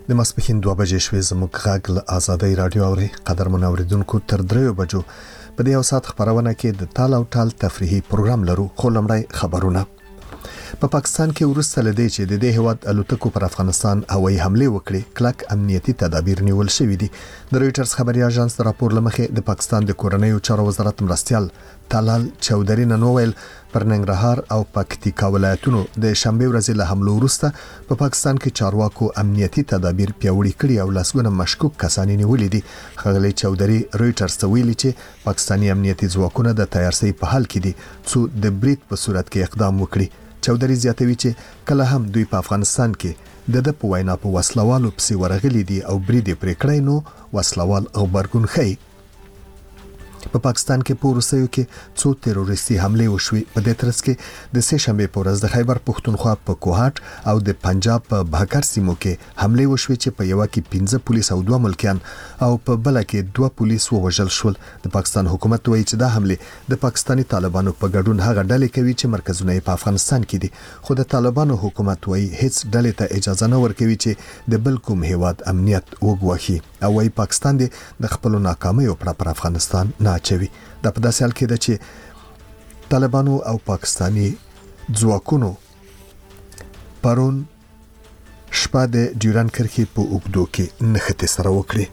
د ماسپښین 2 بجې شوې زموږ غږ له آزادۍ رادیو اوري قدرمن اوریدونکو تر 3 بجو په دې ساعت خبرونه کې د تال او ټال تفریحي پروګرام لرو. خو لمړی خبرونه. په پاکستان کې ورسته لدی چې د دې هیواد الوتکو پر افغانستان هوایي حمله وکړي کلک امنیتي تدابیر نیول شوې دي. د رويټرز خبري اژانس راپور لمخې د پاکستان د کورنیو چارو وزارت مرستيال طلال چودري نن وویل پر ننګرهار او پکتیکا ولایتونو د شنبه ورځې له حملو وروسته په پاکستان کې چارواکو امنیتي تدابیر پیاوړي کړي او لاسګونه مشکوک کسان نیولې دي. خغلی چودري رويټرز ته ویلي چې پاکستاني امنیتي ځواکونه د تیارسي په حال کې دي څو د بریټ په صورت کې اقدام وکړي. چودري زیاتوي چې کله هم دوی په افغانستان کې د په وینا په وسلوالو پسې ورغلي دي او بریډ پرې کړی نو وسلوال خبرګون خي. په پاکستان کې په روسیو کې څو تروریستي حمله وشوي. په دې ترڅ کې د سه شنبه په ورځ د خیبر پختونخوا په کوهات او د پنجاب په بهکر سیمو کې حمله وشوي چې په یو کې 15 پولیس او 2 ملکیان او په بل کې 2 پولیس ووژل شول. د پاکستان حکومت وایي چې دا حمله د پاکستاني طالبانو په ګډون هغه ډلې کوي چې مرکزونه په افغانستان کې دي. خو د طالبانو حکومت وایي هیڅ ډلې ته اجازه نه ورکوي چې د بل کوم هیواد امنیت وګواخي او وايي پاکستان د خپل ناکامۍ پر افغانستان نه چوي. دا په داسې حال کې ده چې طالبانو او پاکستاني ځواکونو پرون شپه د ډیوران کرښې په اوږدو کې نښتې سره وکړي.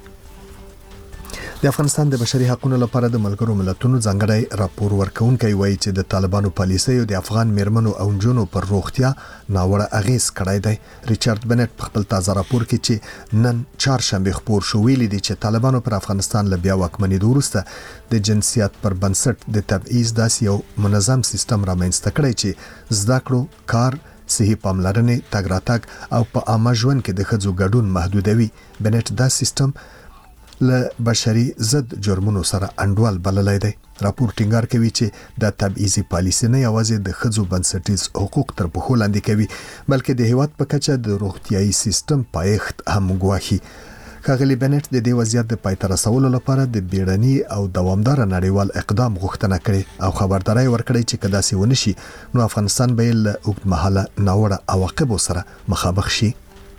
د افغانستان د بشري حقوقو لپاره د ملګرو ملتونو ځانګړی راپور ورکونکي وایي چې د طالبانو پالیسۍ او د افغان میرمنو او نجونو پر روغتیا ناوړه اغیز کړی دی. ریچارډ بنټ په خپل تازه راپور کې چې نن چهارشنبه خبر شو ویلي دي چې طالبانو پر افغانستان له بیا واکمنۍ وروسته د جنسیت پر بنسټ د تبعیض داسې یو منظم سیستم رامنځته کړی چې زده کړو، کار، صحي پاملرنې، تګ راتګ او په عامه ژوند کې د ښځو ګډون محدودوي. بنټ دا سیستم له بشري ضد جرمونو سره انډول بللای دی. راپور ټینګار کوي چې د تبعیضي پالیسي نه یوازې د ښځو بنسټیز حقوق تر پښو لاندې کوي بلکې د هیواد په کچه د روغتيایي سیستم پایښت هم ګواښي. خغلی بنټ د دې وضعیت د پای ته رسولو لپاره د بیړني او دوامدار نړیوال اقدام غوښتنه کړې او خبرداري ورکړې چې کدا سي ونشي نو افغانستان به له اوږدمهاله ناوړه عواقب سره مخامخ شي.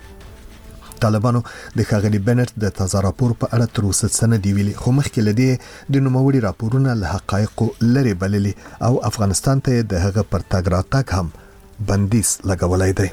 طالبانو د خغلی بنټ د تازه راپور په اړه تر اوسه څه نه دی ویلي خو مخکې لدی د نوموړي راپورونه له حقایقو لري بللي او افغانستان ته د هغه پر تګ راتګ هم بندیز لګولای دی.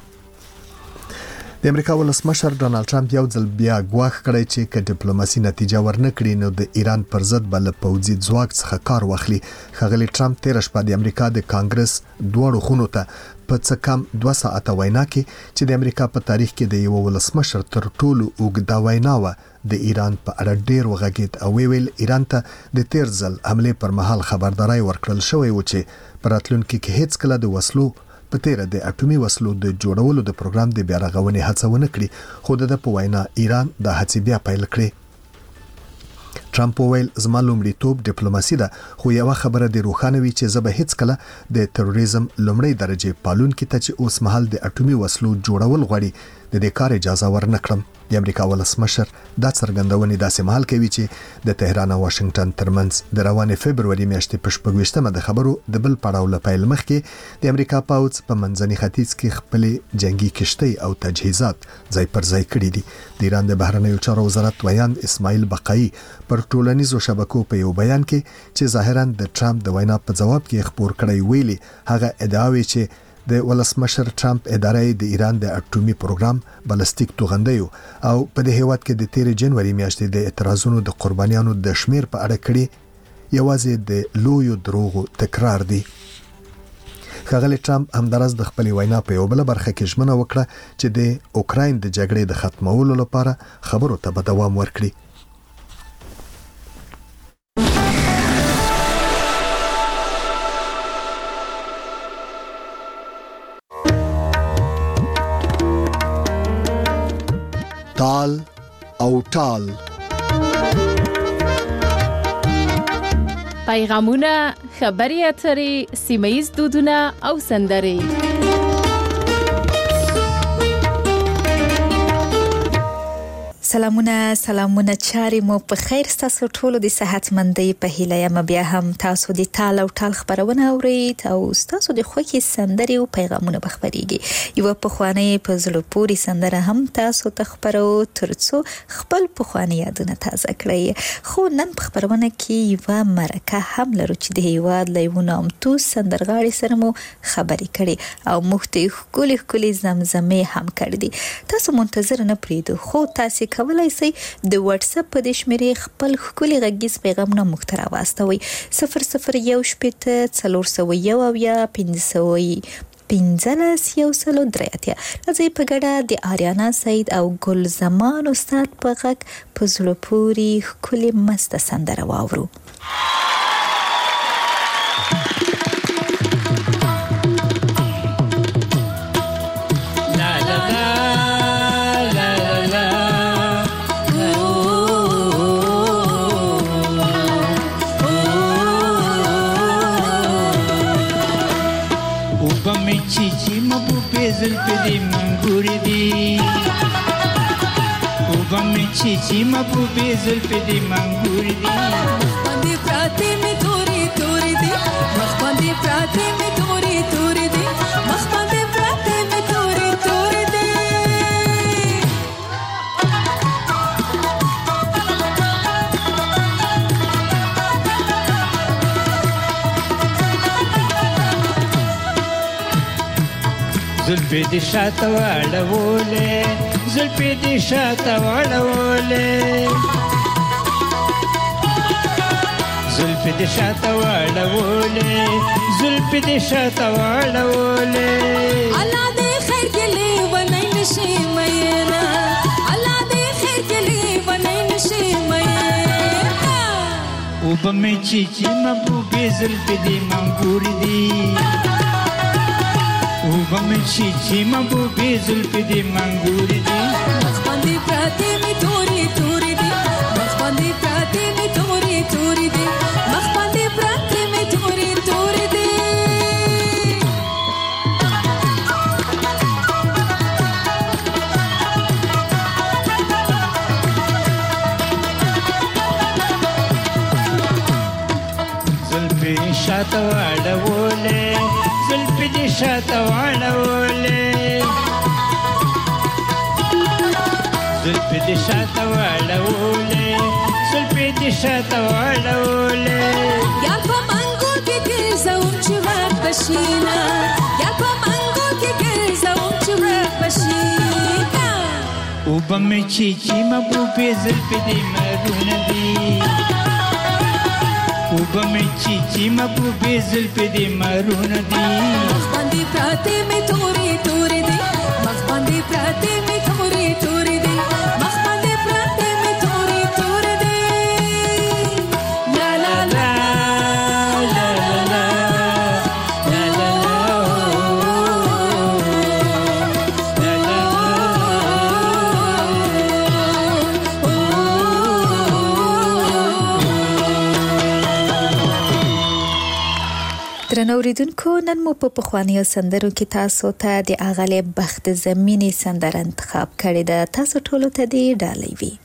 د امریکا ولسمشر ډونالد ټرمپ یو ځل بیا ګواښ کړی چې که ډیپلوماسي نتیجه ورنکړي نو د ایران پر ضد بل پوځي ځواک څخه کار واخلي. خغلی ټرمپ تیر شپه د امریکا د کانګرس دوه خونو ته په څه کم 2 ساعته وینا کې چې د امریکا په تاریخ کې د یو ولسمشر تر ټولو اوږده وینا و د ایران په اړه ډیر وغږید او ویل ایران ته د تیر ځل حمله پر مهال خبرداري ورکړل شوې و چې په راتلونکي کې هیڅ کله د وسلو په تیر د اټومي وسلو د جوړولو د پروګرام د بیا رغونې هڅه ونه کړي خو د په وینا ایران د هڅې بیا پیل کړې. ټرمپ ویل زما لومړیتوب ډیپلوماسي ده خو یو خبره د روښانه وی چې زه به هیڅ کله د تروریزم لومړی درجه پالونکو ته چې اوس مهال د اټومي وسلو جوړول غواړي د دې کار اجازه ورنکړم. د امریکا ولسمشر دا څرګندونې داسې مهال کوي چې د تهران او واشنگټن ترمنځ د روانې فبرवरी میاشتې په 14مه د خبرو د بل پړاو لپاره مخکې د امریکا پاوڅ په منځني ختیځ کې خپل جنگي کشتۍ او تجهیزات ځای پر ځای کړي دي. د ایران د بهرنیو چارو وزارت ویاند اسماعیل بقایي پر ټولنیزو شبکو په یو بیان کې چې ظاهرا د ټرمپ د وینا په جواب کې خبر کړی ویلي هغه ادعاوي چې د ولسمشر ټرمپ ادارې د ایران د اټومي پروګرام بالستیک توغندیو او په دې هیواد کې د 13 جنوري میاشتې د اعتراضونو د قربانیانو د شمیر په اړه کړي یوازې د لویو دروغو تکرار دی. خغلی ټرمپ همدارس د خپل وینا په یو بل برخه کې ژمنه وکړه چې د اوکراین د جګړې د ختمولو لپاره خبرو ته به دوام ورکړي. تال او ټال پیغامونه، خبري اترې، سیمه‌ییز دودونه او سندرې سلامونه چاري مو په خیر ستاسو ټولو د صحتمندۍ په هیله یم بیا هم تاسو د ټال او ټال خبرونه اورئ او تاسو د خوښي سندري او پیغامونه بخبريږي یو په خواني په زلو پوری سندره هم تاسو ته خبرو ترڅو خپل په خواني یادونه تازه کړئ خو نن په خبرونه کې یو مرکه هم لرو چې د هیواد لیونه هم تو سندرغاړي سره مو خبري کړي او مختي خولي زمزمه هم کړې تاسو منتظر نه پریدو خو تاسو کولای شئ د واتس اپ په شمیرې خپل خولي غږیز پیغامونه مخترا واستوي 00 شپته 401 یا 500 15 یو سلو دراتیا راځي په ګډه د آریانا سید او ګل زمان استاد په غږ په زړه پوري خولي مست سندره واورو زلفی منگوری دی اوبا می چیچی مبوبی زلفی دی منگوری دی مخبندی پراتی می توری دی مخبندی پراتی می توری دی مخبندی پراتی می توری دی زلفی دی شاته واړولې زلفی دی شاته واړولې زلفی دی شاته واړولې زلفی دی شاته واړولې الله دې خیر کې لې ونای نشي مېنا الله دې خیر کې لې ونای نشي مېنا او بمې چیچی مبوبې زلفی دی منګوري دی وبمن چیچی مبوبی زلفی دی منگوری دی مخبندی پراتی می توری دی مخبندی پراتی می توری دی مخبندی پراتی می توری دی زلفی شاته واړولې زلفی دی شاته واړولې زلفی دی شاته واړولې زلفی دی شاته واړولې یا په منګو کې ګرځاوم چې ور بشینا یا په منګو کې ګرځاوم چې ور بشینا او بمې چیچی مبوبې زلفی دی مرونه دی وبمې چیچی مبوبې زلفی دی مرونه دی مخبندی پراتی می توری دی مخبندی پراتی می توری دی مخبندی پراتی می توری دی لا لا لا لا لا لا لا درنوریدونکو نن مو په پخوانیو سندرو کې تاسو ته د اغلی بخت زمینی سندره انتخاب کړې ده تاسو ټولو ته دی ډالۍ وي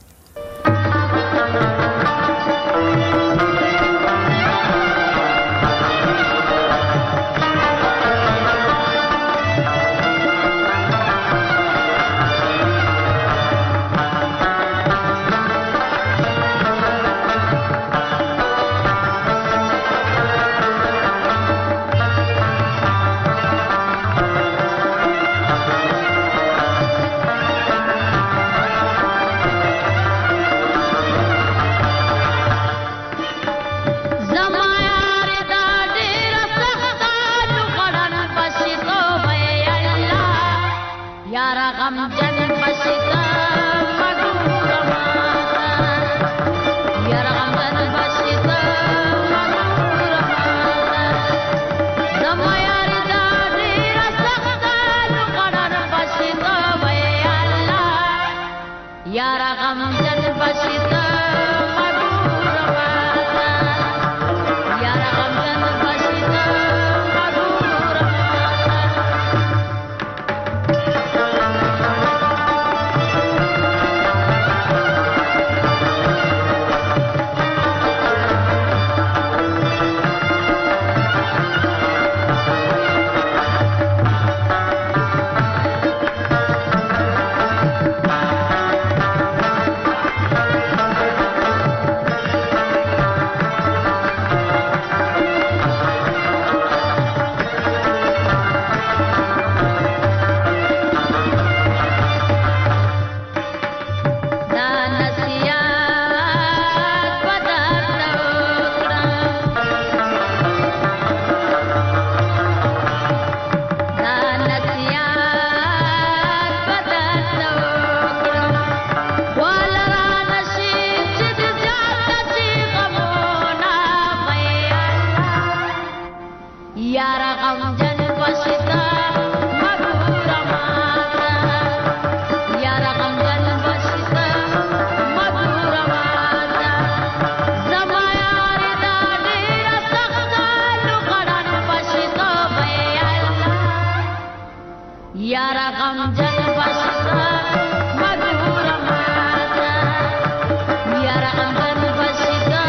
یار غمجن بشتا مګور ماتا یار غمجن بشتا مګور ماتا زما یار دا ډېر سخت لوګړن بشتا وای الله یار غمجن بشتا مګور ماتا یار غمجن بشتا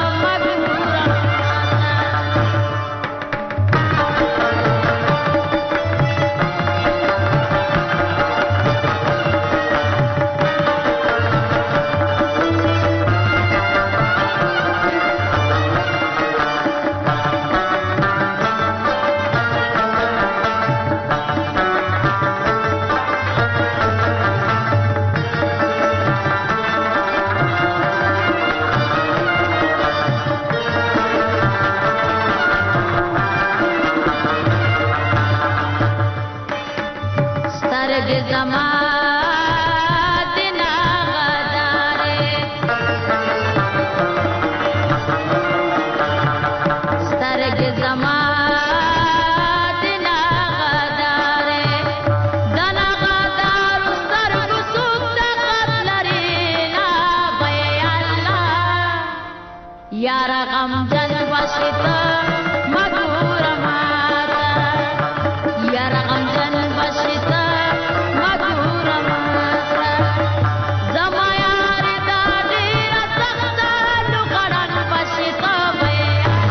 یار غمجن بشتا مګور ماتا یار غمجن بشتا مګور ماتا زما یار دا ډېر سخت لوګړن بشتا وای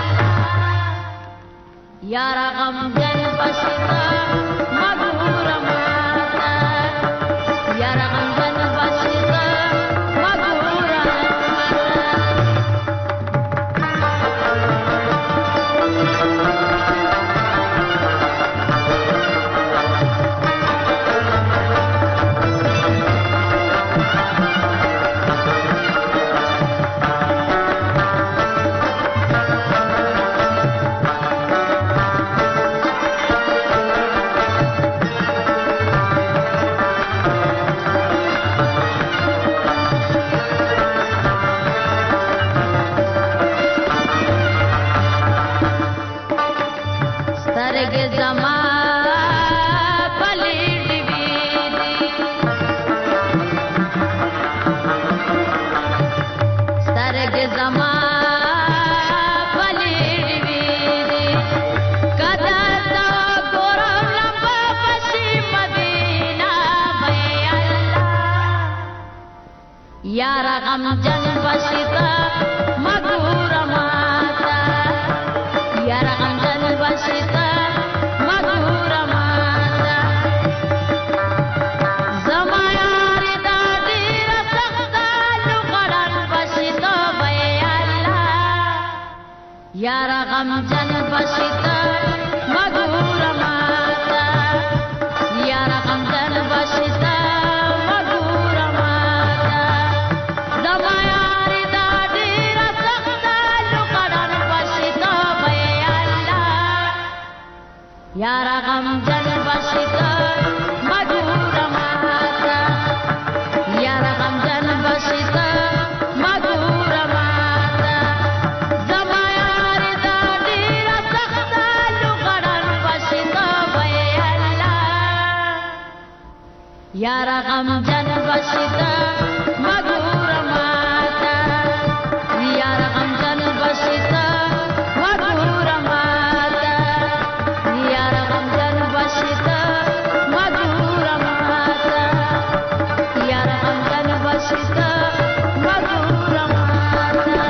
یار غمجن بشتا مګور ماتا یار غمجن بشتا مګور یار غمجن بشتا مګور ماتا یار غمجن بشتا مګور ماتا زما یار دا ډېر سخت لوګړن بشتا وای الله یار غمجن بشتا مګور ماتا یار غمجن بشتا یار غمجن بشتا مګور ماتا یار غمجن بشتا مګور ماتا زما یار دا ډېر سخت لوګړن بشتا وای الله یار غمجن بشتا مګور ماتا یار غمجن بشتا مګور ماتا یار غمجن بشتا مګور ماتا یار غمجن بشتا مګور ماتا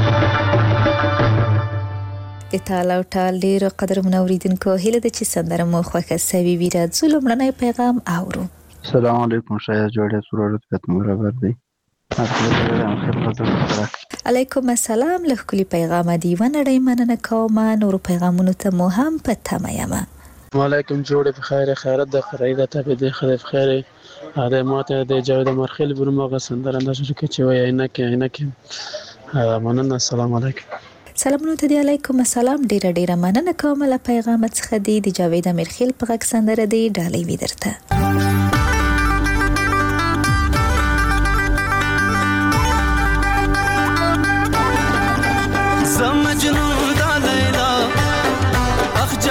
د تال او ټال ډیر قدر منوریدونکو هیله د چې سندره مو خوښه سوي وي راځو لمړنی پیغام اورو. السلام علیکم شاید جوړه سرورت خدمت برابر دی. علیکم السلام له کلی پیغام دی ونړی مننه کوم نور پیغامونو ته مو هم په تمه یم. وعلیکم جوړه بخیر خیرت د خریده ته به خیر بخیر اده ماته د جاوید مرخیل برمغه سندره نشو کې چې وای نه مننه. السلام علیکم. سلامونه ته دی. علیکم السلام ډیره مننه کوم له پیغام څخه دی د جاوید مرخیل په غږ سندره دی ډالۍ وی درته. مجنون دا لیلا اخ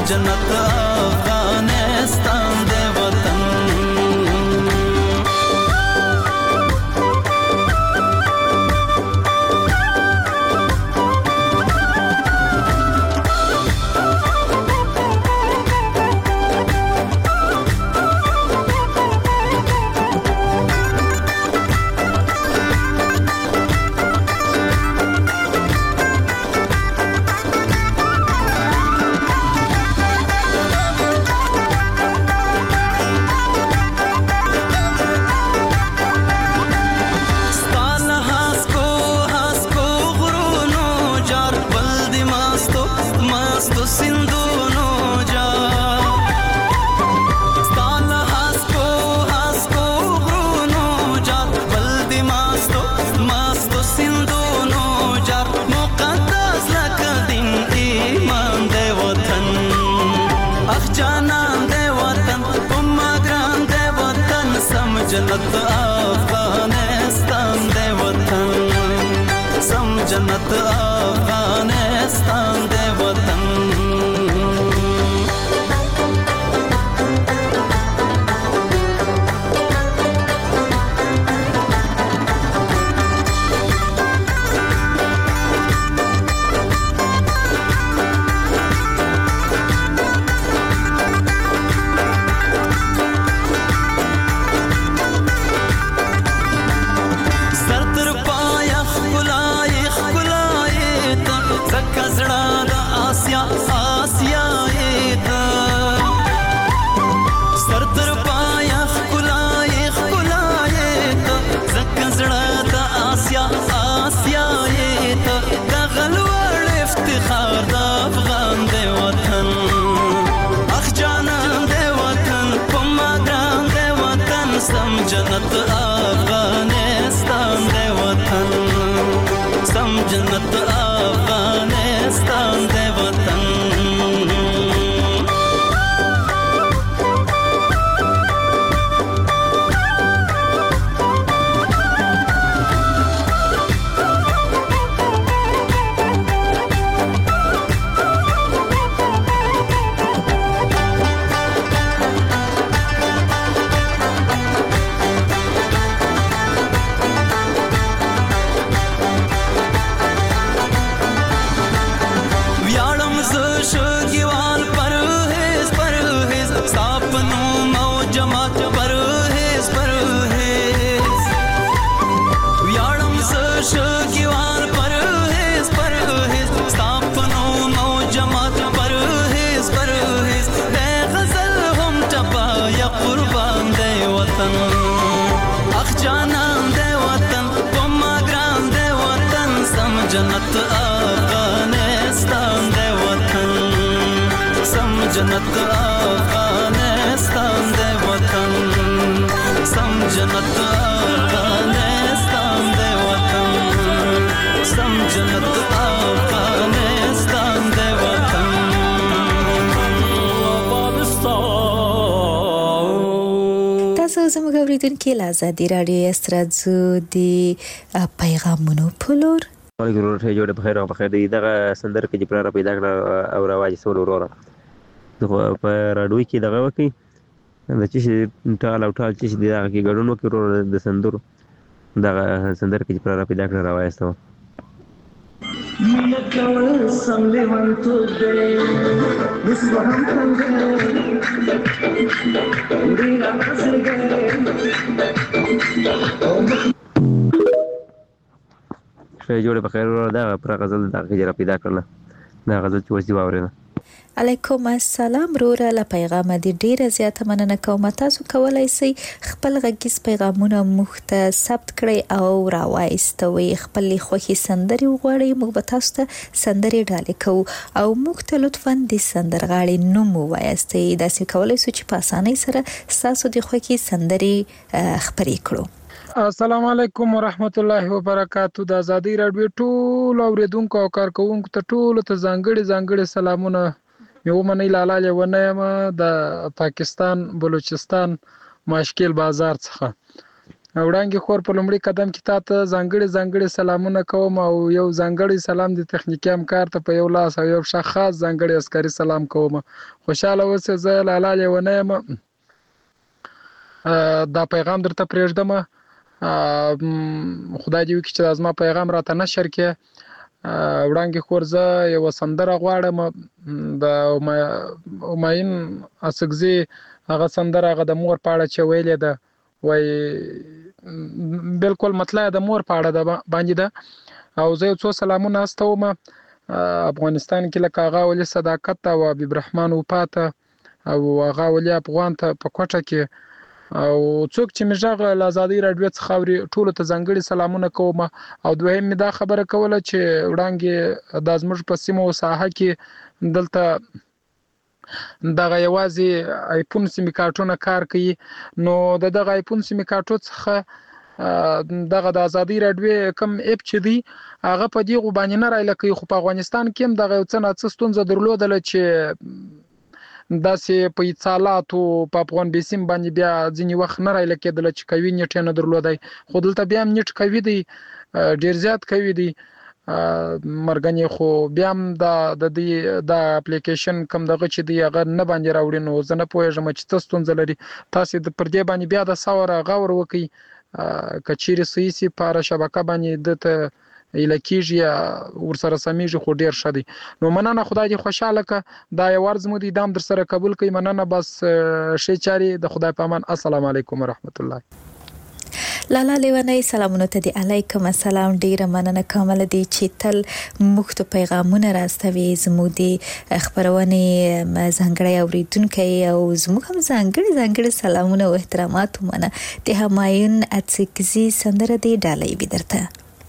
جنت افغانستان دے وطن جنت افغانستان دے وطن سم جنت افغانستان دے وطن جنت افغانستان دے وطن سم جنت افغانستان دے وطن جنت افغانستان دے وطن سم جنت افغانستان دے وطن سم جنت افغانستان دے وطن سم جنت افغانستان دے وطن تاسو زموږ اوریدونکو له آزادي رادیو استرادزو دی پیغامونو پلور مالګ روټه جوړه په خیر او په خیر دی دغه سندر کې چې پلار پیدا کړ او رواج سول وروره په راډوي کې دغه وکی د چې ټال او ټال چې دغه کې ګډون وکړو د سندر دغه سندر کې چې پلار پیدا کړ رواج سو مینه کول سم لیوان تو دې وسوهم څنګه دې راځي جوړه په خیر ورو دا پر غزل د غجره پیدا کړل دا غزل چې وځي واورنه علیکم السلام روره له پیغام دې ډیره زیاته مننه کوم تاسو کولای شئ خپل غږیز پیغامونه موږ ته ثبت کړئ او راوایستوي خپل خوښي سندري وغواړئ موږ به تاسو ته سندري ډالې کوو او موږ ته لطفاً د سندرغاړي نوم ووایاستئ داسې کولای شو چې په اسانۍ سره تاسو د خوښي سندري خپرې کړو السلام علیکم ورحمت الله وبرکاتہ د آزادۍ رادیو ټول اوریدونکو او کارکونکو ته ټول ته ځانګړي سلامونه یو منی لاله ونیم د پاکستان بلوچستان ماشکل بازار څخه وړانګې خور په لومړي قدم کې تاسو ځانګړي سلامونه کوم او یو ځانګړي سلام د تخنیکی همکار ته په یو لاس او یو خاص ځانګړي عسکري سلام کوم. خوشاله اوسئ. زه لالا لیونه یم. دا پیغام درته پرېږدم. خدای دې وکړي چې زما پیغام راته نشر کړي. وړانګې خور زه یو سندره غواړم د همایون اڅکزي هغه سندره هغه د مور په اړه چې ویلې ده وای بالکل مطلع د مور په اړه ده باندې ده او زه یو څو سلامونه استوم افغانستان کې لکه هغه ولې صداقت او حبیب رحمان وپاته او هغه ولې افغان ته په کوټه کې او څوک چې مجاغ آزادۍ رادیو څخه اوري ټول ته ځانګړي سلامونه کوم. او دویم می دا خبره کوله چې وړانګې د زموږ په سیمه او ساحه کې دلته دغه یوازې آیفون سیمې کارتونه کار کوي. نو دغه آیفون سیمې کارتو څخه دغه د آزادۍ رادیو کم اپ چې دی هغه په دې غوبانې نه راځي کوي. خو په افغانستان کې هم دغه څه نه څه ستونزه درلودله چې داسې په اتصالاتو په افغان بیسیم باندې بیا ځینې وخت نه راځي کېدل چې کوي نیټ نه درلودای. خو دلته بیا هم نیټ کوي دی ډیر زیات کوي دی مرګنی. خو بیا هم د دې د اپلیکیشن کم دغه چې دی هغه نه باندې راوړي. نو زه نه پوهېږم چې څه ستونزه لري. تاسو د پر دې باندې بیا د ساوره غور وکړئ کچېرې صحیح سي په شبکه باندې دته الکیږي ورسره سمېږي خو ډیر ښه دی. نو مننه. خدای دې خوشاله که دا یو ورځ مو دی دام در سره قبول کړئ. مننه. بس شي چاري د خدای په امان. السلام علیکم ورحمت الله. لالا لیونی سلامونه ته دی. علیکم السلام. ډیره مننه کومه دی چې تل موږ ته پیغامونه راستوي. زموږ دی خبرونه ځانګړی اوریدونکو او زموږ هم ځانګړي سلامونه او احترامات ومنه. د همایون اڅکزي سندره دی ډالۍ وي درته.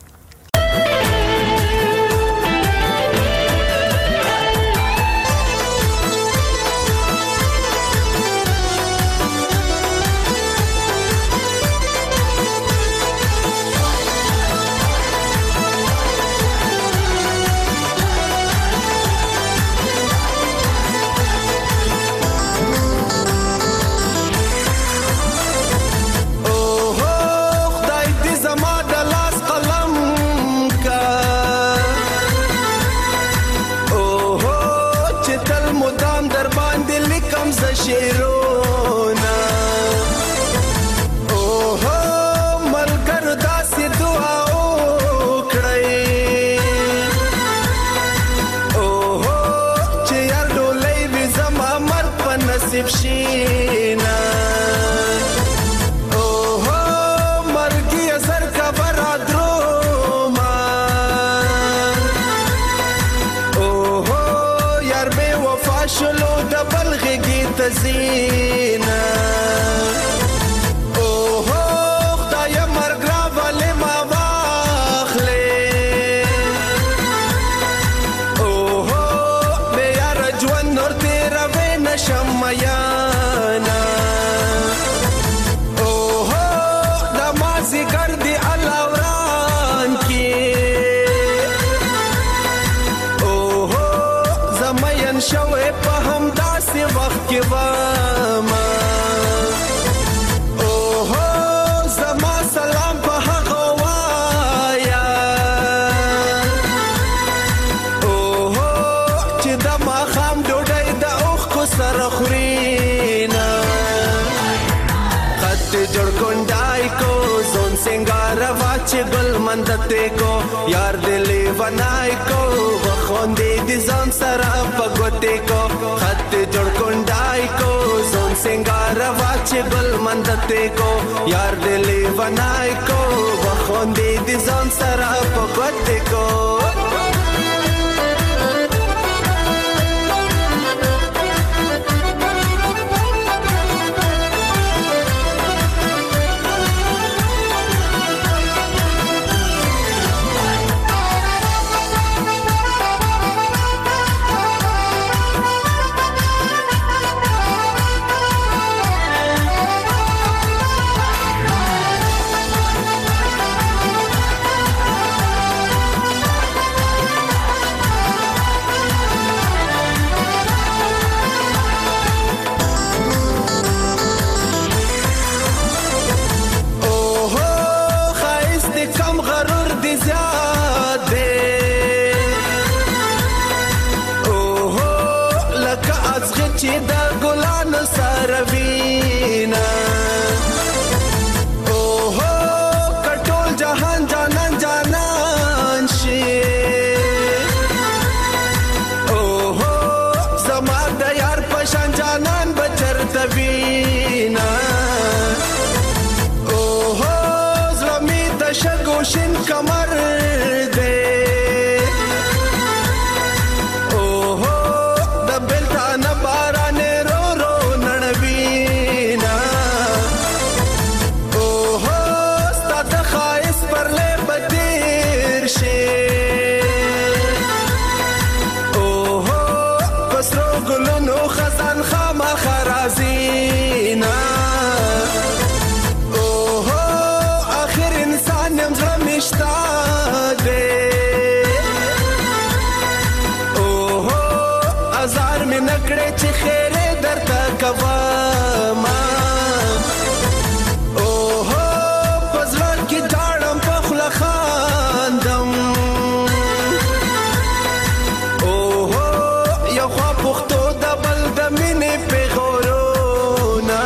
مندته کو یار دلی ونای کو وخوندې دي ځان سره پګوتې کو خط جوړ کونډای کو زون سنگار واچ ګل مندته کو یار دلی ونای کو وخوندې دي ځان سره پګوتې کو. شګوشین کمر دې اوه د بلتان باران رو رو نړوینا اوه ستاد خایس پر له بدیر شي اوه پسرو ګلونو خزان خامہ خرازینا نکړې چې خیره درته کوما اوه پزړه کې ډاړم په خله خاندم اوه یو خوا پښتو د بل د مینې پیغورونه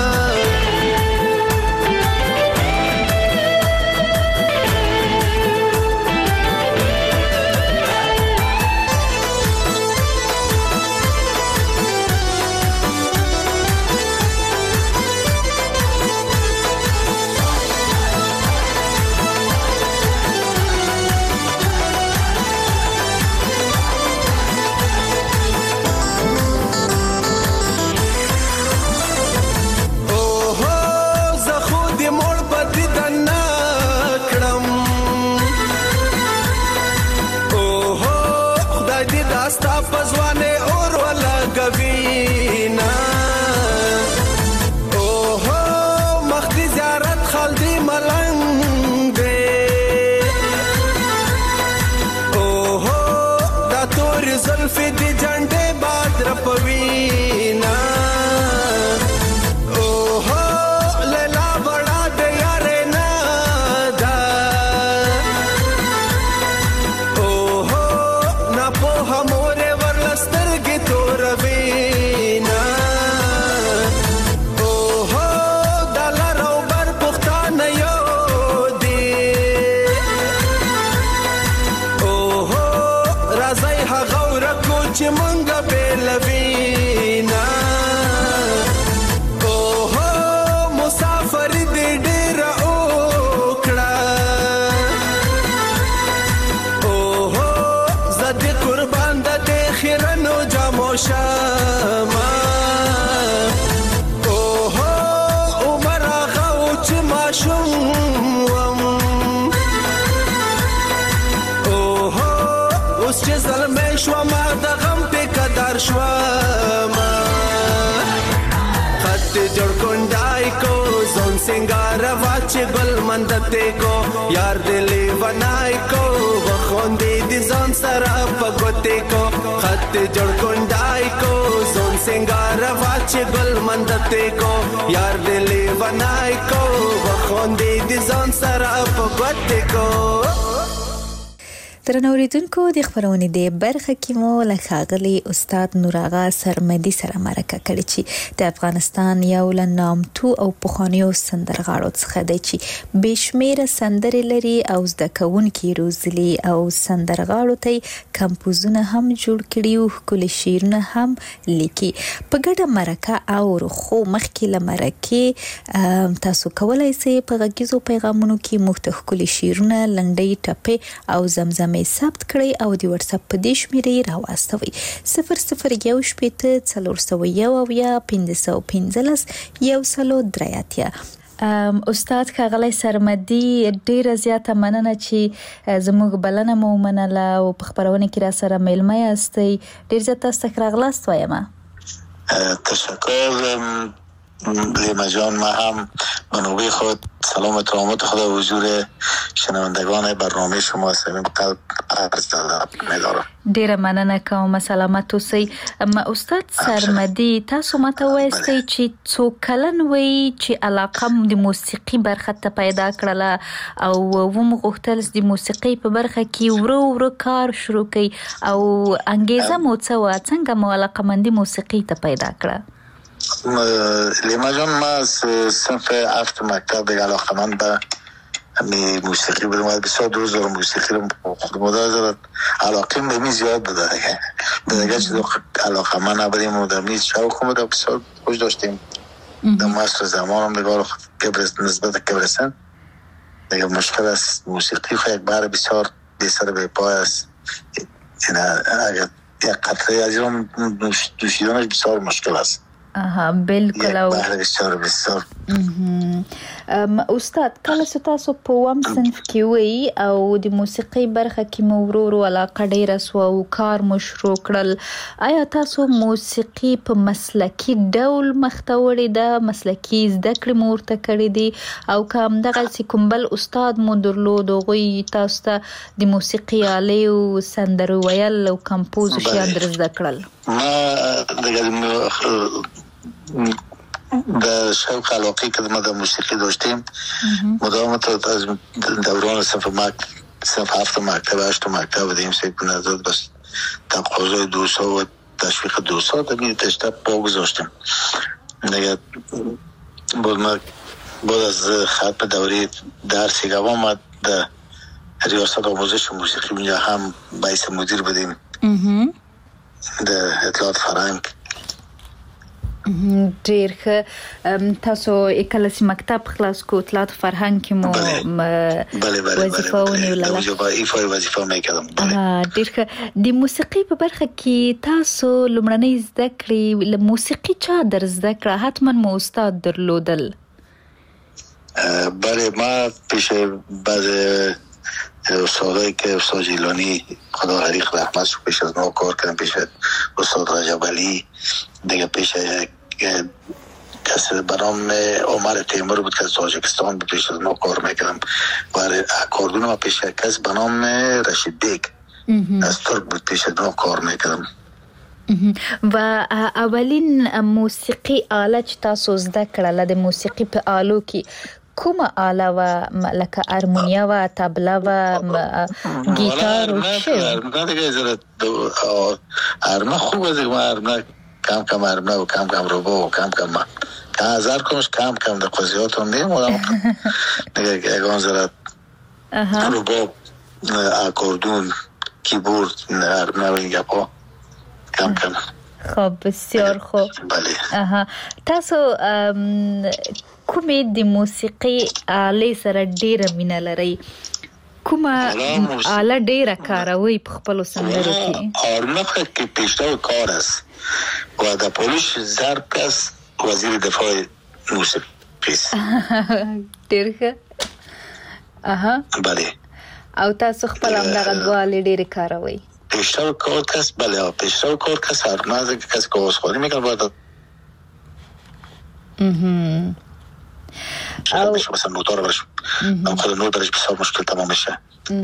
गल मंदते को यार दिले बनाई को बखोंदे दिजन सरा पगोते को खत जोड़ कुंडाई को जोन सिंगार वाच गल मंदते को यार दिले बनाई को बखोंदे दिजन सरा पगोते को درنوریدونکو د خبرونې د برخه کې مو لخاغلی استاد نوراغا سرمدي سره مرکه کړې چې د افغانستان یو لنامتو او پخوانیو سندرغاړو څخه دی چې بشمیره سندرې لري او زده کوونکي روزلي او سندرغاړو ته کمپوزونه هم جوړ کړي او ښکلي شعرونه هم لیکي په ګډه مرکه او خو مخکې له مرکې تاسو کولای شئ په غږیزو پیغامونو کې مختلف ښکلي شعرونه لنډۍ ټپې او زمزمې ثبت کړئ او د واتس اپ په دې شمیرې راوستوئ 00141515 استاد کاغلی سرمدي ډیره زیاته مننه چې زموږ بلنه مو منله او په خبرونه کې را سره ملمه یاستئ ډیر زیات تاسو راغلاست وایم تشکر لیما جان ما هم منوبه خود سلامت و آمد خدا حضور شنوندگان برنامه شما صمیم قلب عرض می‌دارم ډیره مننه کوم سلامت اوسئ استاد سرمدي تاسو ماته وایستئ چې څو کلن وي چې علاقه د موسیقي برخه ته پیدا کړله او ومغوښتل د موسیقي په برخه کې ورو کار شروع کړئ او انګیزه مو څه و څنګه مو علاقه‌مندي موسیقي ته پیدا کړه لیما جان ما از صنف 7 مکتب علاقه‌مند به موسیقی بودم و بسیار دوست دارم موسیقی رو خود مدار دارد علاقه به زیاد بوده دیگه چیز علاقه من نبودیم و در میز شوق بوده بسیار خوش داشتیم در مصر زمانم نگاه نسبت کبرستان دیگه مشکل است. موسیقی خود یک بار بسیار بی سر بی پای است. اگر یک قطره از اون دوشیدنش بسیار مشکل است. بالکل. یک بار بسیار استاد کله چې تاسو په وام صنف کې وي او د موسیقي برخه کې مو ورو علاقه ډیره سو او کار مو شروع کړل، آیا تاسو موسیقي په مسلکي ډول مخته وړې ده، مسلکي زده کړې مو ورته کړې دي او کوم دغه کوم بل استاد مو درلود هغوی تاسو ته د موسیقي آلې او سندرو ویل او کمپوز شیان در زده کړل؟ ما در شوق علاقه که ما در موسیقی داشتیم مدامت از دوران صنف 7 مکتب 8 مکتب بودیم سیکو نزد بس تقاضای دوستا و تشویق دوستا دمید تشتب پا گذاشتیم دیگه بعد از ختم دوری درسی گوام ما در ریاست آموزش موسیقی اونجا هم باعث مدیر بودیم در اطلاعات فرهنگ. ډیر ښه. تاسو کله چې مکتب خلاص کو اطلاعات فرهنګ کې مو وظیفه ونیوله؟ ایفای وظیفه میکردم. ډیر ښه. د موسیقي په برخه کې تاسو لومړنۍ زده کړې له موسیقي چا در زده کړه؟ حتما مو استاد درلودل؟ بله، ما پیش بعض استادایی که استاد جیلانی خدا غریق رحمت شو پیش از ما کار کردم، پیش استاد رجب علی، دیگه پیش کسی برام عمر تیمور بود که از تاجیکستان بود، پیش از ما کار میکردم و اکاردون ما پیش کسی برام رشید بیگ از ترک بود، پیش از ما کار میکردم. و اولین موسیقی آله چې تاسو زده کړله د موسیقي په آلو کې کومه آله و؟ لکه ارمونیا و، طبله و، گیتار و چه؟ ارمونه دیگه زیاد ارمونه خوب است. ارمونه کم ارمونه و کم روبا و کم هزار کمش کم در قضیات هم نیم دیگه اگان زیاد روبا، اکاردون، کیبورد، ارمونه و این گپا کم. خب بسیار خوب. بله. تاسو کومې د موسیقي آلې سره ډیره مینه لرئ؟ کومه آله ډیره کاروئ په خپلو سندرو کې؟ آرمونه که پیشرو کار است و در پولیش ضرب است وزیر دفاع موسیقی است. ډیر ښه. بله. او تاسو خپل همدغه دوه آلې ډیرې کاروئ؟ پیشرو کار کس بله، پیشرو کار کس آرمونه که کسی که آوازخوانی میکنه باید شاید بشه مثلا نوتار برش خود نوت درش بسیار مشکل تمام میشه.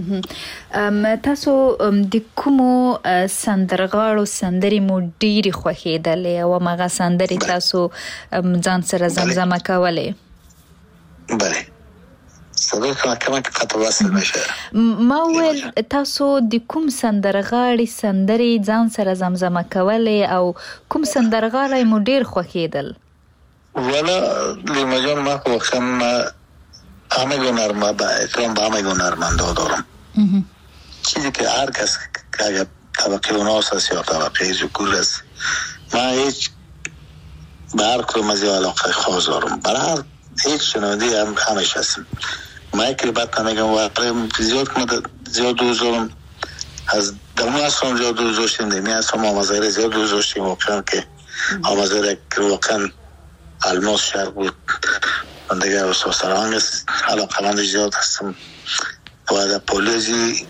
تاسو د کومو سندرغاړو سندرې مو ډېرې خوښېدلې او هغه سندرې تاسو ځان سره زمزمه کولې؟ بله. صدای کمک قطع وصل میشه. ما ویل تاسو د کوم سندرغاړي سندرې ځان سره زمزمه کولې او کوم سندرغاړی مو ډېر خوښېدل؟ والا لیما جان ما خوشم همه هنرمند با احترام به همه هنرمندا دارم. چیزی که هر کس که اگر طبقه اوناس است یا طبقه ذکور است، من هیچ به هر کدوم از علاقه خاص دارم. برای هیچ شنونده همیشه هستم. من یک ربط نمیگم و زیاد دوست دارم. از دمون اصلا زیاد دوست داشتیم، دمی اصلا آمازهره زیاد دوست داشتیم. واقعا که آمازهره که واقعا الماس شهر بود. من دیگه استاد سرهنگ است، علاقه مندش زیاد هستم و در پولیزی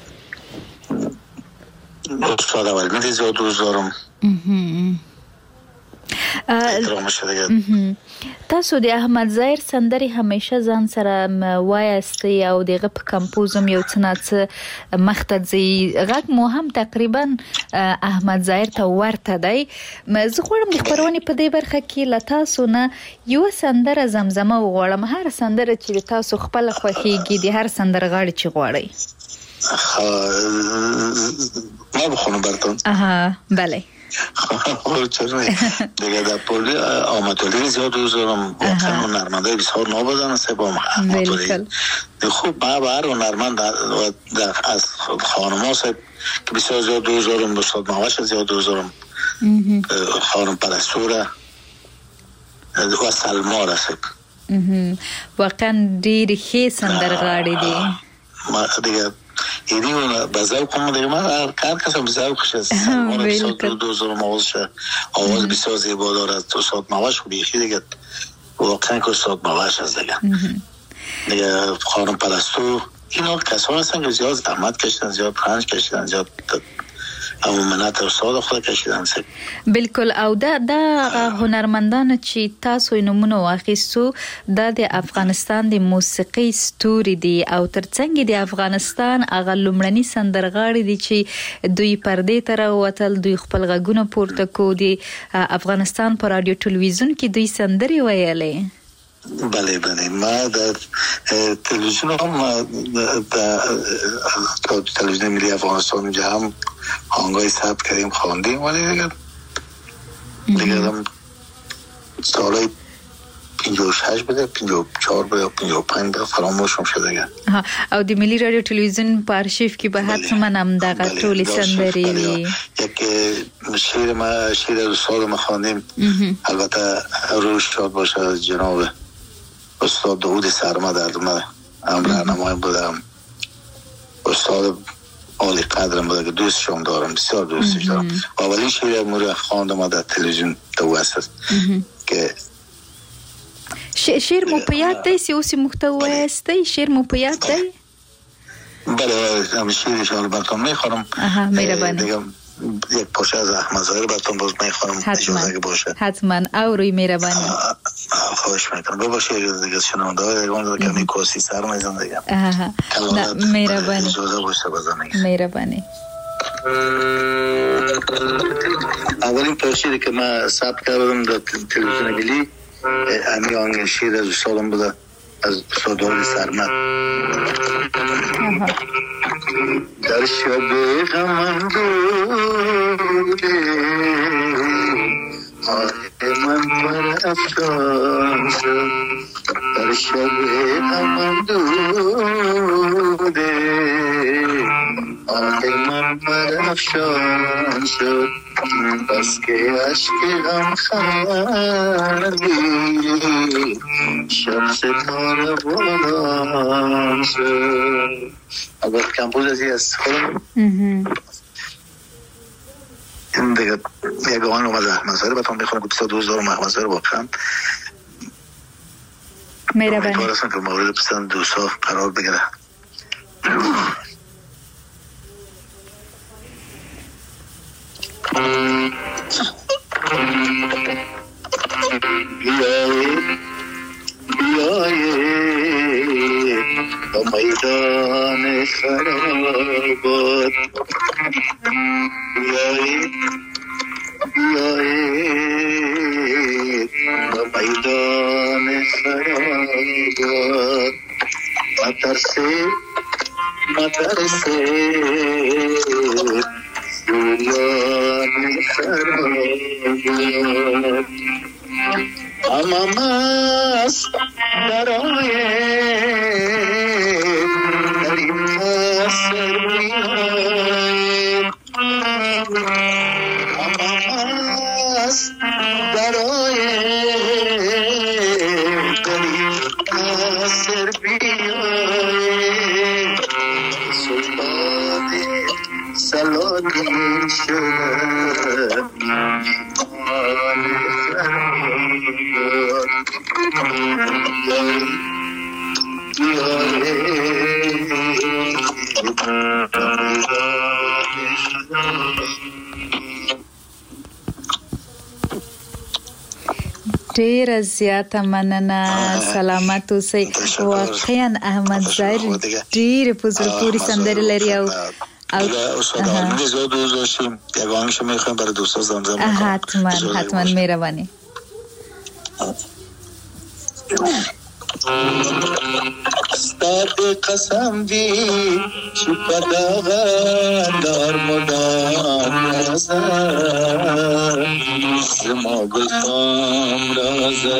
استاد اولمید زیاد دوست دارم. تاسو د احمد ظاهر سندرې همیشه ځان سره وایستئ او دغه په کمپوزم یو څه نه څه مخته ځي، غږ مو هم تقریبا احمد ظاهر ته ورته دی. زه غواړم د خپرونې په دې برخه کې له تاسو نه یوه سندره زمزمه وغواړم، هر سندره چې د تاسو خپله خوښېږي، د هر سندرغاړي چې غواړئ. ما بخونم براتون؟ بله. دیگه در پولی آماتولی زیاد دوست دارم. واقعا هنرمندای بسیار نابودن است با آماتولی. خوب ما بر هنرمند از خانم ها که بسیار زیاد دوست دارم. استاد ماوش زیاد دوست دارم. خانم پرستوره و سلما رسید واقعا ډېر ښه سندرغاړي دي. ما دیگه ایدیونه بازار کنم دیگه من کار کسم بزرگ کشست دو زور مواز شد آواز بسیار زیبا دارد تو ساعت مواش بیخی دیگه واقعا که ساعت مواش هست دیگه خانم پرستو اینا کسان هستن که زیاد زحمت کشیدن، زیاد پرنج کشیدن، زیاد او منات استاد خود کشیدن. بالکل. او دا هنرمندان چې تاسو نمونه واخیستو دا د افغانستان د موسیقي ستوري دي او ترڅنګ د افغانستان هغه لومړني سندرغاړي دي چې دوی پردې ته راوتل، دوی خپل غږونه پورته کو دي افغانستان په رادیو ټلویزیون کې دوی سندري ویلې. بله ما در تلویزیون هم در تلویزیون ملی افغانستان اونجا هم آهنگای ثبت کردیم خواندیم ولی دیگه هم سالای 56 بده 54 بده 55 بده فراموشم شده دیگه. او د ملی رادیو ټلویزیون په آرشیف کې به حتما هم دغه ټولې سندرې وي. یک شعر استاد ما خواندیم البته روش شاد باشه جناب استاد داود سرمد هم راهنمای بودم، استاد عالی قدرم بوده که دوستشم دارم، بسیار دوستش دارم. اولین شعر مورد خواندم در تلویزیون توسط که شعر مو په یاد دی چې اوس محتوا است شعر مو په یاد دی؟ بله هم شعرش البته میخوانم. مهربانی. یک پارچه از احمد ظاهر براتون باز میخوانم اجازه که باشه. حتما او روی مهربانی. خواهش میکنم بباشه دیگه شنونده های دیگه کمی کوسی سر میزن دیگه. مهربانی. اجازه باشه بزنید. مهربانی. اولین پارچه‌ای که من ثبت کردم در تلویزیون ملی همین آهنگ شعر از استادم بوده از استاد داود سرمد. در شب غم دوده آه من پر افشان شد، در شب غم دوده آه من پر افشان شد، بس که عشق غم خندی شب ستاره بلند شد. اگر کمپوزیشن از خودم این دیگه یک آهنگ از احمد ظاهر بهتون میخونم که 22 دارم احمد ظاهر واقعا مهربانی. امیدوار هستم که مورد پسند دوستا قرار بگیره. میدان خرابات بیایید میدان خرابات مترسه جویان خرابات امام است برای ډیر زیاته مننه. سلامت اوسئ. واقعا احمد ظاهر ډیر په زړه پورې سندرې لري او استاد آهنگ زیاد دوست داشتیم. یک آهنگش میخوایم برای دوستا زمزمه کنم. حتما مهربانی. استاد قسم دی چې په دغه دار مدام نظر زما گلفام رازه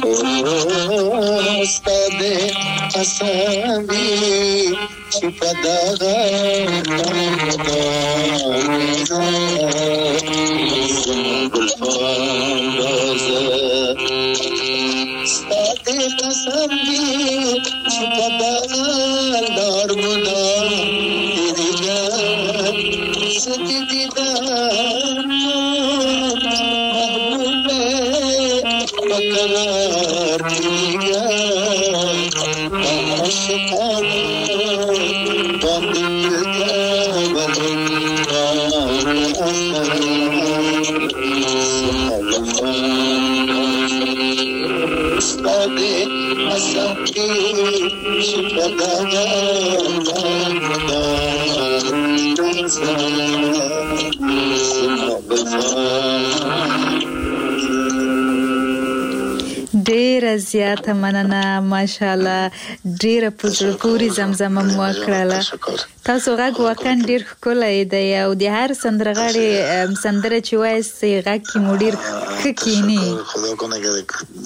استاد قسم دی چې په دغه دار مدام نظر زما گلفام رازه استاد سنگی چپدار دار بودار دیگر ستی دیدار محبوب بقرار دیگر عاشقان ډیره زیاته مننه ماشاءالله ډیره پوزړه پوری زمزمه مو کړله تاسو غږ واقعا ډیر ښکلی دی او د هر سندرغاړي سندره چې وایي غږ کې مو ډیر ښه کینی خدا کنه که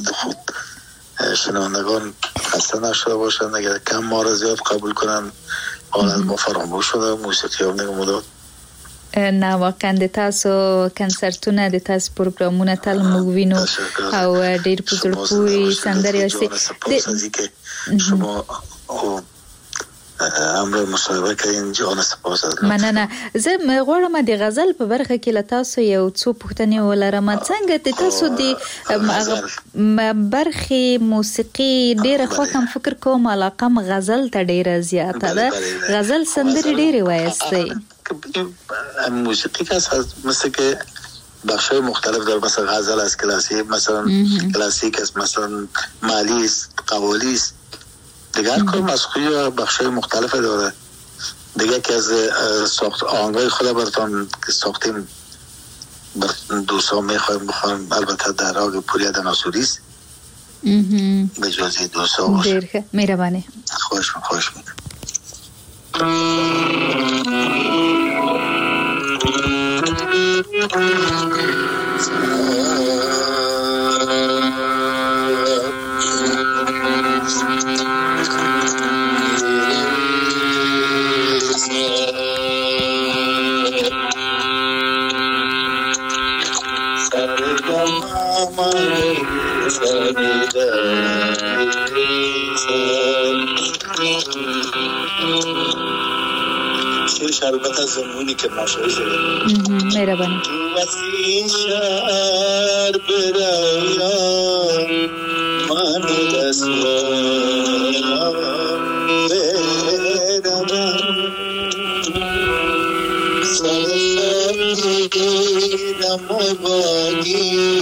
شنوندگان خسته نشده باشند اگر کم ما را زیاد قبول کنند حالت ما فراموش شده موسیقی هم نگه مداد نه واقعا د تاسو کنسرتونه د تاسو پروګرامونه تل موږ وینو او ډیر په زړه پورې سندرې اوسي شما امر مصاحبه کردین جان سپاس از مننه زه غواړم د غزل په برخه کې له تاسو یو څو پوښتنې ولرم څنګه د تاسو د برخې موسیقي ډیره خو کوم فکر کوم علاقه غزل ته ډیره زیاته ده غزل سندرې ډیره وایستي موسیقی که مثل که بخشای مختلف داره مثلا غزل است کلاسیک مثلا کلاسیک است مثلا مالی است قوالی است دیگه هر کار مسخوی و بخشای مختلف داره دیگه که از آهنگای خود براتون ساختیم دوستان میخوایم بخوایم البته در راگ پوریا ناصوری است به جازی دوستا باشه دیگه مهربانی خوش میکنم شیرش البته زمونی که ماشایی شده مهربانی وسیع شهر برایم من رسوام برم سرسرم مباگی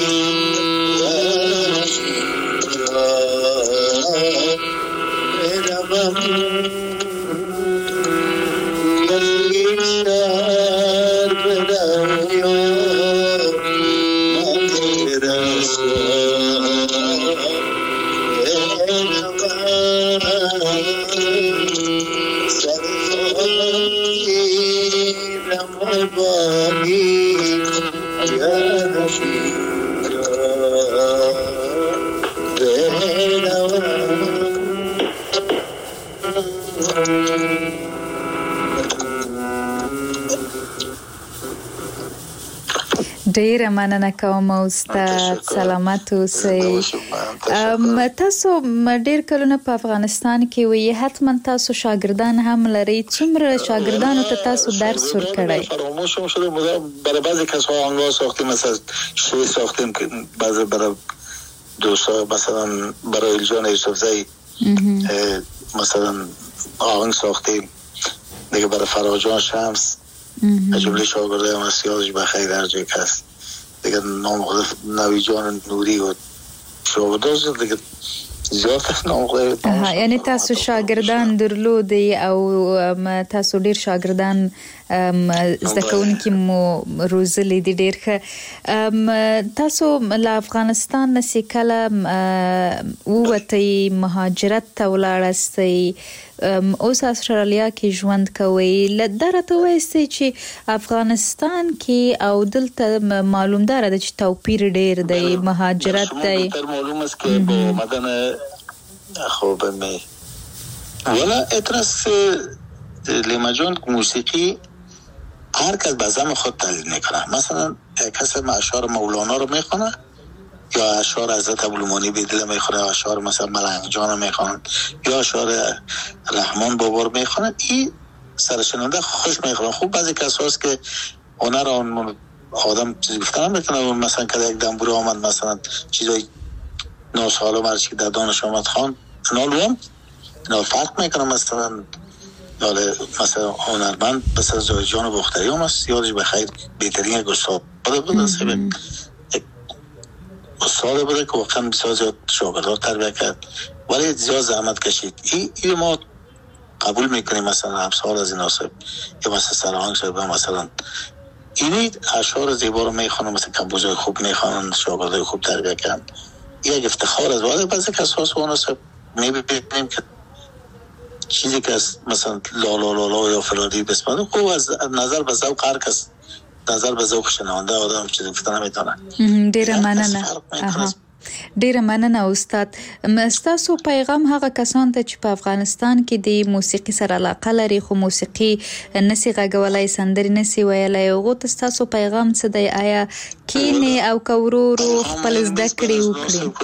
ډیره مننه کوم استاد سلامت اوسئ تاسو ډیر کلونه په افغانستان کې وي حتما تاسو شاګردان هم لري څومره شاګردانو ته تاسو درس ورکړی فراموش شده برای بعضی کسا آهنگا ساختیم مثلا شعر ساختیم که بعضی برای دوستا مثلا برای الجان یوسفزئی مثلا آهنگ ساختیم دیگه برای فراجان شمس جمله شاگرده هم هست یادش بخیر در جای که هست دیگه نام خود نوی جان نوری و شاگرده هست دیگه زیاد نام خود یعنی تاسو شاگردان درلودی او تاسو ډیر شاگردان زده کوونکي مو روزلي دي ډیر ښه تاسو له افغانستان نه کله ووتئ مهاجرت ته ولاړاستئ اوس استرالیا کې ژوند کوي دا راته وایستئ چې افغانستان کې او دلته معلومدار ده چې توپیر ډیر دی مهاجرت دی معلوم است که با آمدن خوب می ولی اترس لیما جان موسیقی هر کس به زم خود تحلیل میکنه مثلا کسی اشعار مولانا رو میخونه یا اشعار حضرت ابوالمانی بدل میخوره، اشعار مثلا ملنگ جان میخوان یا اشعار رحمان بابا رو میخوان، این سرشنونده خوش میخوره. خوب بعضی کسا هست که هنر اون آدم چیزی گفتن میتونه، مثلا که یک دنبوره آمد مثلا چیزای 9 ساله مرچی که در دانش آمد خان نالوام اینا فرق میکنه. مثلا هنرمند مثلا زاهد جان بختری هم هست، یادش بخیر بهترین یک استاد بوده استاد بوده که واقعا بسیار زیاد شاگردان تربیه کرد ولی زیاد زحمت کشید. این ما قبول میکنیم مثلا امثال از این آسب یا مثلا سرهنگ صاحب مثلا اینی اشعار زیبا رو میخوانن، مثلا کمبوزای خوب میخوانن، شاگردای خوب تربیه کردن، یک افتخار از ولی بعضی کساس اون است میبینیم که چیزی که مثلا لا لا لا لا یا فلانی بسمده خوب از نظر به ذوق هر کس نظر به ذوق شنونده آدم چیزی گفتن نمیتونه. ډیره مننه استاد. ستاسو پیغام هغه کسان ته چې په افغانستان کې د موسیقي سره علاقه لري خو موسیقي نسی غږولای، سندري نسی ویلای، هغه ته ستاسو پیغام څه دی؟ آیا کینې او کورورو خپل زده کړې وکړي؟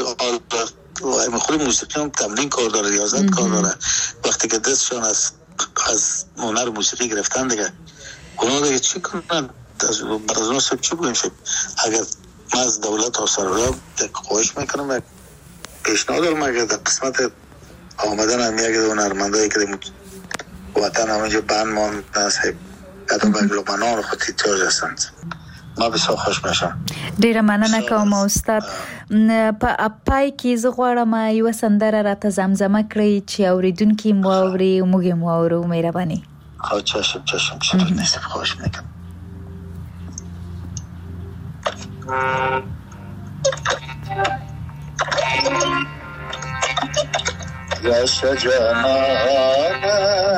خود موسیقی هم تمرین کار داره، ریاضت کار داره. وقتی که دستشان از هنر موسیقی گرفتن دیگه اونا دیگه چی کنن؟ برای اونا سب چی بگیم شد؟ اگر من از دولت و سرورا خواهش میکنم یک پیشنهاد دارم اگر در قسمت آمدن هم یک هنرمندایی که وطن همونجا بند مانده صاحب کدام بگلومنان خود تیتراژ هستند ما بسیار خوش میشم. ډیره مننه کوم استاد. په پای کې زه غواړم یو سندره راته زمزمه کړئ چې اوریدونکي مو اوري او موږ مو اورو. مهرباني. چشم چطور نیست خوش میکنم. یا شجاعانه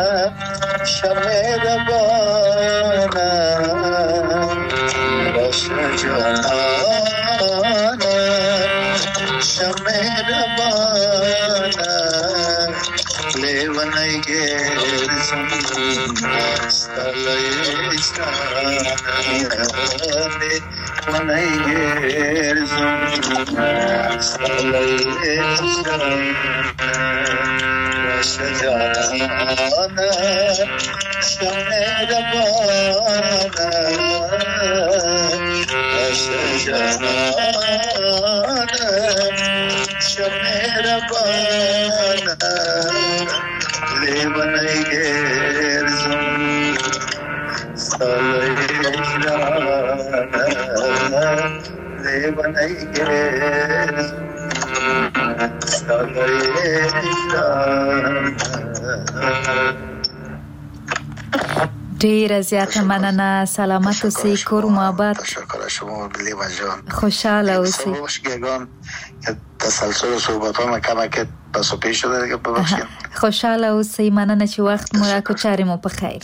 شمع ربانه یا شجاعانه شمع ربانه لیونی گرزم ستلیستانه لیونی گرزم ستلیستانه شجاعانه شمع ربانه شجاعانه شمع ربانه لیونی گرزم ستلیستانه لیونی گرزم ډیره زیاته مننه. سلامت اوسئ، کور مو آباد. شکر شما لیما جان. خوشحاله اوسئ. گگان که تسلسل صحبت ها کمک پس و پیش شده دیگه ببخشید. خوشحاله اوسئ. مننه چې وخت مو راکړ. چارې مو په خیر.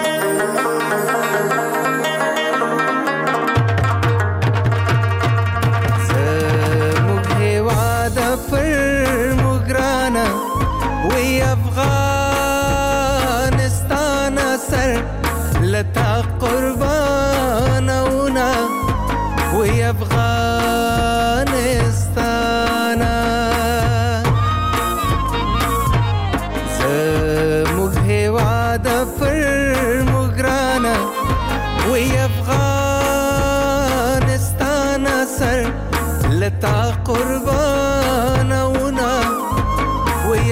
لتا قربانونا وی افغانستانا زموږ هیواد پر مګرانا وی افغانستانا سر لتا قربانونا وی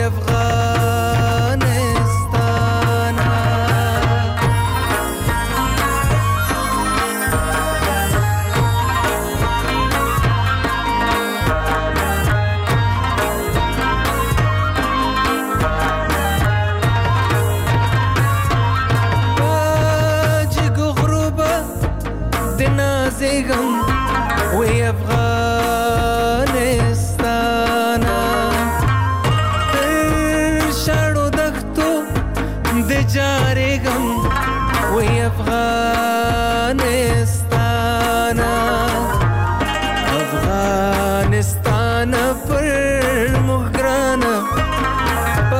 وی افغانستانا تر شاړو دښتو د جارېږم وی افغانستانا افغانستانا پر موږ ګرانه په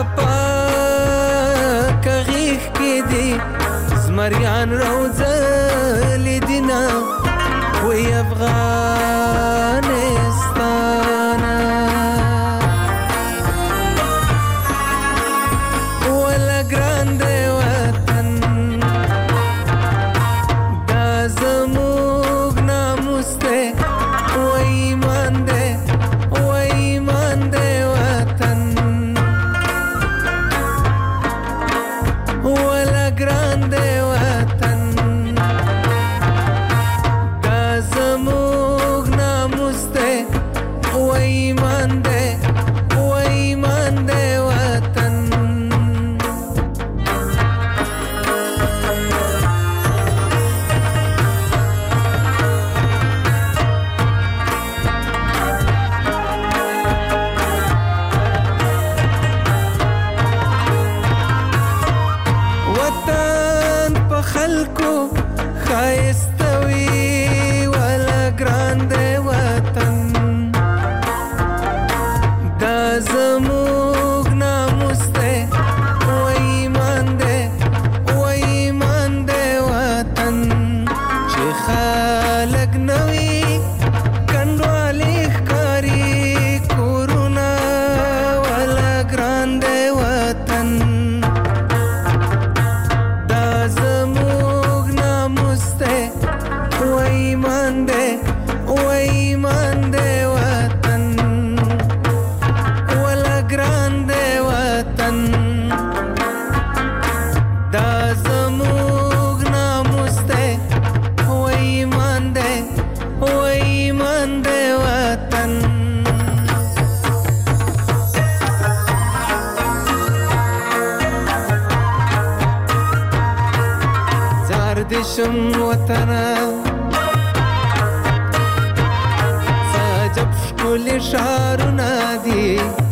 پاکه غېږ کې دي زمریان روزلي دینه وی افغانستان ګران دی وطن دا زموږ ناموس دی و ایمان دی وطن خلکو ښایسته وي ولا ګران دی وطن دا زموږ ناموس دی و ایمان دی وطن چې خلک نه وي کنډوالې ښکاري کورونه ولا ګران دی وطن وایمان دی وطن ولا ګران دی وطن دا زموږ ناموس دی وایمان دی وطن زار دې شم وطنه ښکلي ښارونه دي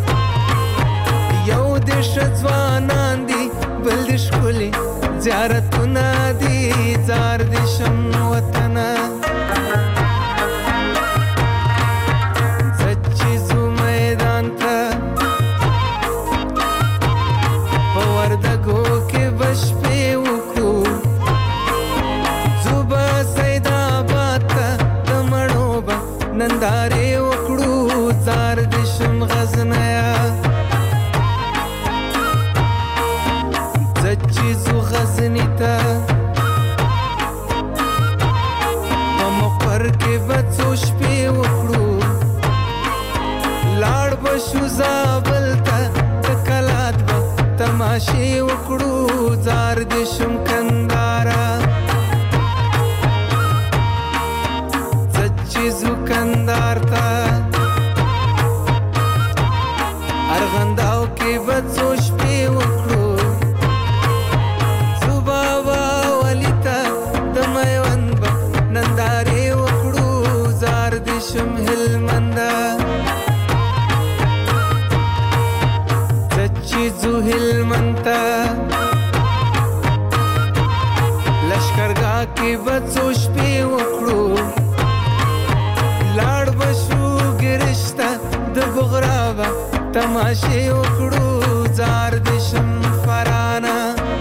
یو د ښه ځوانان دي بل د ښکلي زیارتونه دي زار دې شم وطنه زه چې ځو میدان ته په وردګو کې به شپې وکړو ځو به سیدآباد ته د مڼو به نندارې وکړو زار دې شم غزنیه زه چې ځو غزني ته په مقر کې به څو شپې وکړو لاړ به شو زابل ته د کلات به تماشې وکړو زار دې شم کندهاره زو کندهار ته ارغنداو کې به څو شپې وکړو ځو بابا ولي ته د میوند به نندارې وکړو زار دې شم هلمنده زه چې ځو هلمند ته لشکرګاه کې به څو شپې وکړو لاړ بشو ګرشته د بغرابه تماشې وکړو زار دې شم فرانه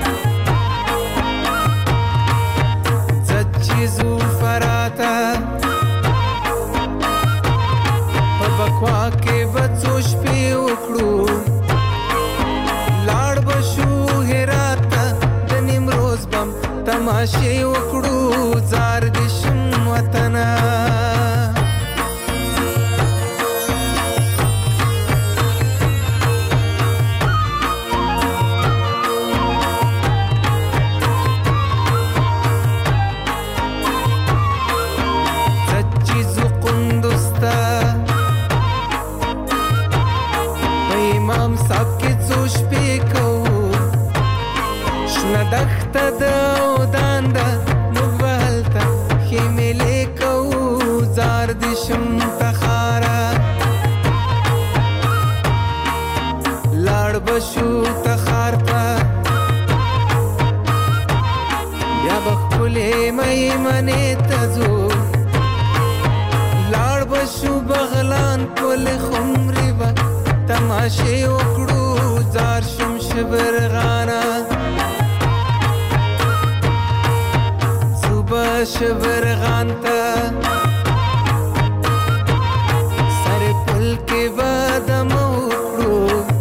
زه چې ځو فراته په بکوا کې به څو شپې وکړو لاړ بشو هرات ته د نیمروز بم تماشې وکړو زار دې شم وطنه دښته د اودان ده موږ به هلته ښې مېلې کوو زار دې شم تخاره لاړ به شو تخار ته بیا به ښکلې میمنې ته ځو لاړ به شو بغلان پل خمرې به تماشې وکړو زار شم شبرغانه شبرغان ته سر پل کې به دم وکړو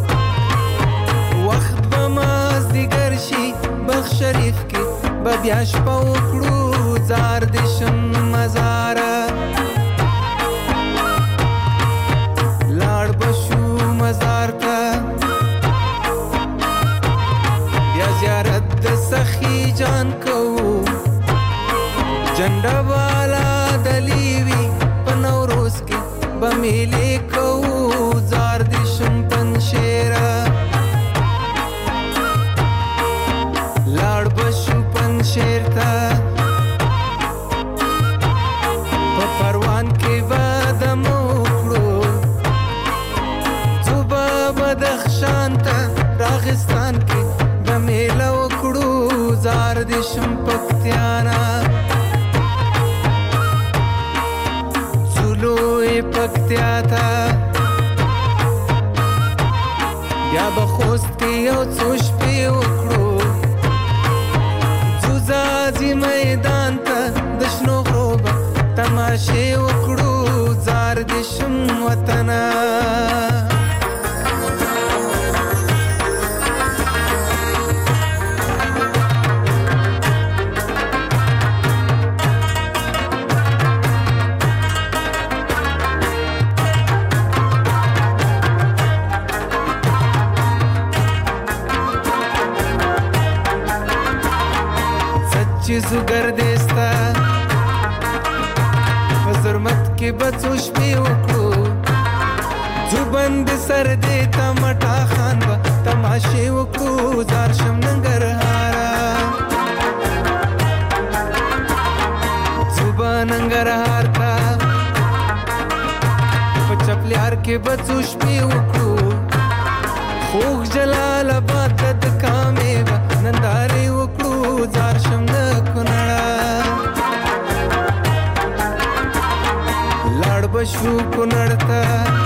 وخت به مازدیګر شي بخت شریف کې به بیا شپه وکړو زار دې شم مزاره لاړ به شو مزار ته بیا زیارت د سخي تا په پروان کې بادم وکړو صوبه بدخشان ته راغستان کې د میله وکړو زار دې شم پکتیانا زولوی پکتیا تا یا بخوست کې یو څو شپې وکړو ځوځي میدان ته د شنو غروبه تماشې وکړو زار دې شم وطنه زوګر دستا فزرمت کې بچو شپې وکړو زوبند سر دې تمټا خان با تماشې وکړو زار شم ننګرهارا زوبا ننګرهار تا په چپلیار کې بچو شپې وکړو خوږ جلال آباد د کامې با نندارې وکړو زار شم بشو کنړتا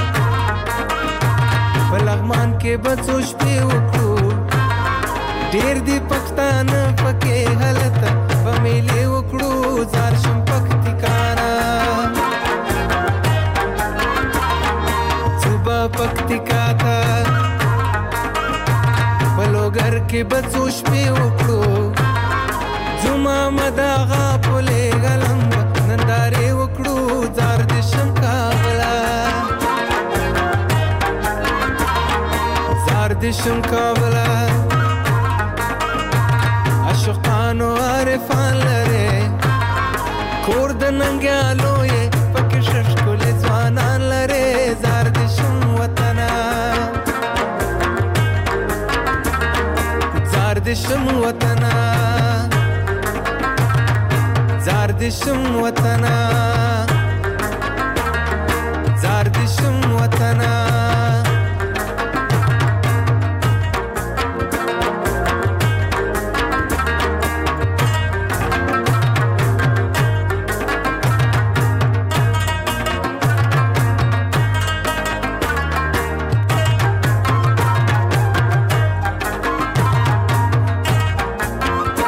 بلغمان کې بچو شپې وکړو ډېر دی پښتان پکې حالت په میلې وکړو زار شم پکتیکانا صوبه پکتیکا تا بلوګر کې بچو شپې وکړو زما مداغه پولې غلم نندارې وکړو زار دې شم کابلا زار دې شم کابلا عاشقانو عارفان لري کور د ننګیالو یې پکې ششکول ځوانان لري زار دې شم وطنه زار دې شم وطنه زار دې شم وطنه زار دې شم وطنه